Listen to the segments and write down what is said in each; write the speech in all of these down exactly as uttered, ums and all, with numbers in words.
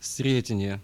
В Сретенье,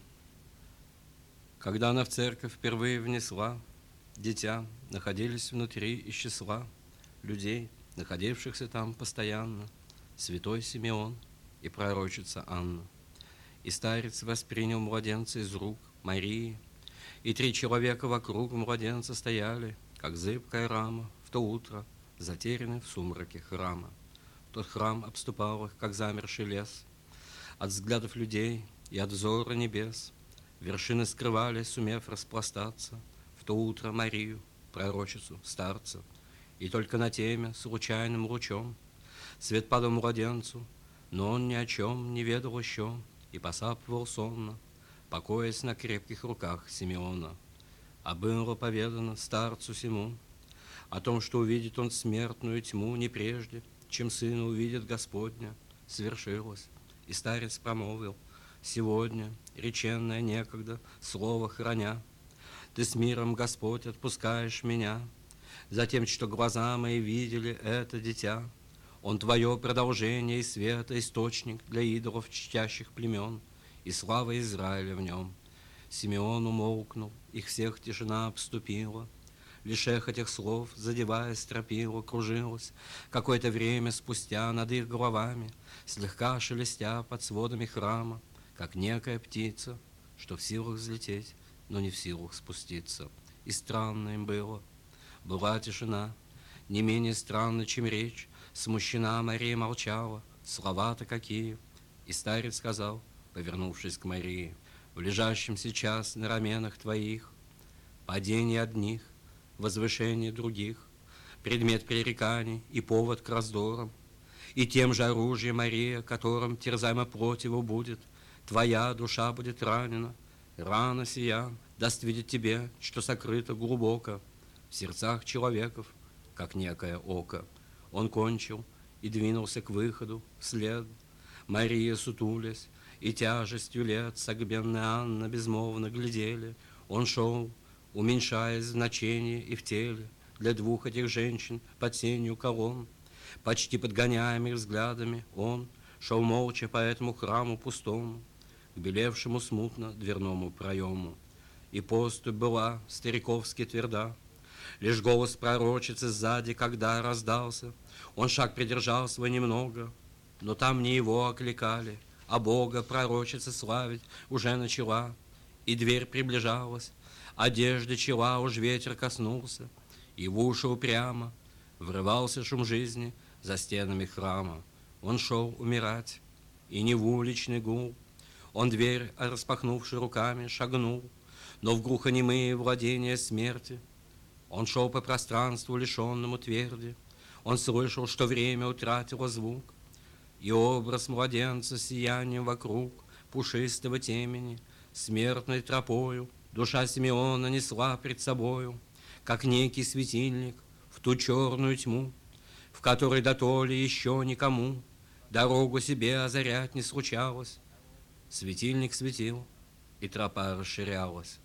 когда она в церковь впервые внесла дитя, находились внутри из числа людей, находившихся там постоянно, святой Симеон и пророчица Анна. И старец воспринял младенца из рук Марии, и три человека вокруг младенца стояли, как зыбкая рама, в то утро, затерянный в сумраке храма. Тот храм обступал их, как замерший лес, от взглядов людей и от взора небес. Вершины скрывали, сумев распластаться, в то утро Марию, пророчицу старца. И только на теме случайным лучом свет падал младенцу, но он ни о чем не ведал еще и посапывал сонно, покоясь на крепких руках Симеона. А было поведано старцу сему о том, что увидит он смертную тьму не прежде, чем сына увидит Господня, свершилось. И старец промолвил: сегодня, реченное некогда, слово храня, ты с миром, Господь, отпускаешь меня, затем, что глаза мои видели это дитя. Он твое продолжение и света, источник для идолов чтящих племен, и слава Израиля в нем. Симеон умолкнул, их всех тишина обступила, лишь эхо этих слов, задевая стропила, кружилась какое-то время спустя над их головами, слегка шелестя под сводами храма, как некая птица, что в силах взлететь, но не в силах спуститься. И странно им было. Была тишина, не менее странна, чем речь. Смущена Мария молчала, слова-то какие. И старец сказал, повернувшись к Марии: в лежащем сейчас на раменах твоих падение одних, возвышение других, предмет пререканий и повод к раздорам. И тем же оружием, Мария, которым терзаемо противу будет, твоя душа будет ранена. Рана сия даст видеть тебе, что сокрыто глубоко в сердцах человеков, как некое око. Он кончил и двинулся к выходу вслед. Мария, сутулясь, и тяжестью лет согбенная Анна безмолвно глядели. Он шел, уменьшаясь в значении и в теле, для двух этих женщин под сенью колонн. Почти подгоняемых взглядами он шел молча по этому храму пустому, к белевшему смутно дверному проему. И поступь была стариковски тверда. Лишь голос пророчицы сзади, когда раздался, он шаг придержал свой немного, но там не его окликали, а Бога пророчица славить уже начала. И дверь приближалась, одежды чела уж ветер коснулся, и в уши упрямо врывался шум жизни за стенами храма. Он шел умирать, и не в уличный гул, он дверь, распахнувши руками, шагнул, но в глухонемые владения смерти. Он шел по пространству, лишенному тверди, он слышал, что время утратило звук, и образ младенца сиянием вокруг пушистого темени, смертной тропою душа Симеона несла пред собою, как некий светильник, в ту черную тьму, в которой дотоле еще никому дорогу себе озарять не случалось. Светильник светил, и тропа расширялась.